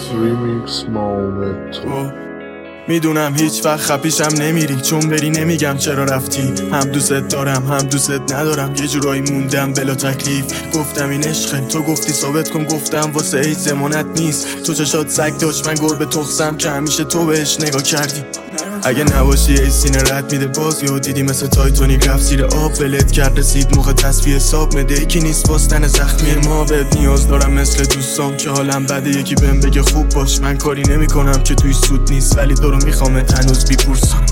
ریمیکس مامتو. میدونم هیچ وقت خپیشم نمیری، چون بری نمیگم چرا رفتی. هم دوست دارم هم دوست ندارم، یه جورایی موندم بلا تکلیف. گفتم این عشقه، تو گفتی ثابت کن، گفتم واسه هیچ زمانت نیست. تو چشات سگ داشت، من گربه تخسم که همیشه تو بهش نگاه کردی. اگه نباشی ای سینه رد میده باز، یا دیدی مثل تایتانیک رفت زیر آب، ولت کرد رسید موقع تصفیه حساب. مده یکی نیست باستن زخمی ما، بهت نیاز دارم مثل دوستام که حالم بده یکی بهم بگه خوب باش. من کاری نمی کنم که توی سود نیست، ولی تو رو میخوام هنوز بیپرسم.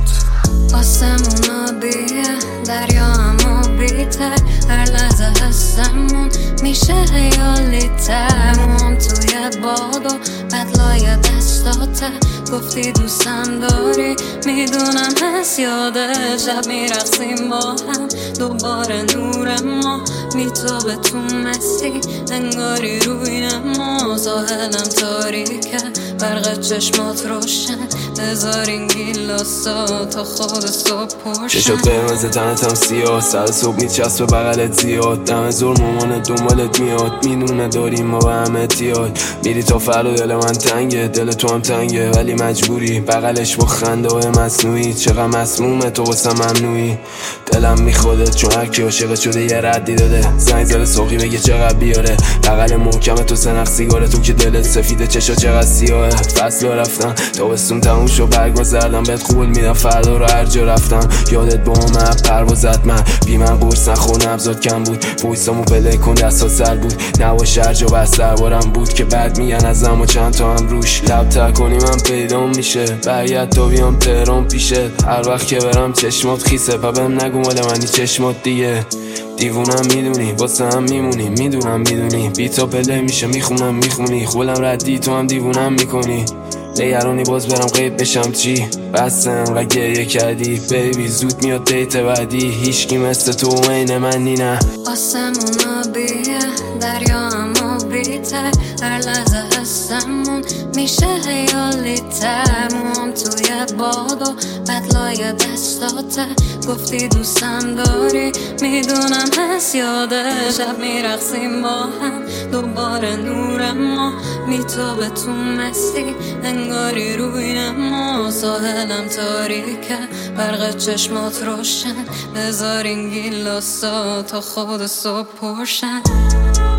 آسمون آبیه، دریا هم آبی‌تر، هر لحظه هستمون میشه خیالی تر. موام توی باد و بدلای دستاته، گفتی دوستم داری، میدونم هست یاده. شب میرقصیم با هم، دوباره نور ما میتابه تو مستی، انگاری روی ما. ساحلم تاریکه، برق چشمات روشن، بذار این گیلاسا تا خود صبح پرشن. چشات قرمز تنت هم سیاه، سر صبح میچسب به بغلت زیاد. دم زور مامان دنبالت میاد، میدونه داریم ما به هم احتیاج. میری تا فردا دل من تنگه، دل تو هم تنگه ولی مجبوری بغلش با خنده های مصنوعی. چقدر مسمومه تو واسه ممنوعی، دلم میخوادت چون هرکی عاشقت شده یه ردی داده. زنگ زده ساقی بگه چقدر بیاره، بغل محکم تو سنخ سیگاره، تو که دلت سفیده چشا چقدر سیاهه. فصل رفتن تابستون تموم شو، برگا زردم بهت قول میدم فردا رو هر جا رفتم. یادت با من پروازت من بی من قرص نخور، نبضات کم بود، بویسامو پله کن دستا سر بود. نباش هر جا بس دربارم بود که بعد میگن از اما چند تا هم روش. لب تر کنی من پیدام میشه، برگرد تا بیام تهران پیشت. هر وقت که برم چشمات خیسه، پبم نگو مال منی چشمات دیگه. دیوونم میدونی واسه هم میمونی، میدونم میدونی بی تا پله میشه میخونم میخونی. خولم ردی تو هم دیوونم میکنی، نگرانی باز برم غیب بشم چی؟ بستم و گریه کردی بیبی، زود میاد دیت بعدی. هیچکی مثل تو عین منی نه. آسمون آبیه، دریا هم آبی‌تر، هر لحظه هستمون میشه خیالی تر. موام توی باد و بدلای دستاته، گفتی دوستم داری، میدونم هست یاده. شب میرقصیم با هم، دوباره نور ما میتابه تو مستی، انگاری روی ما. ساحلم تاریکه، برق چشمات روشن، بذار این گیلاسا تا خود صبح پرشن.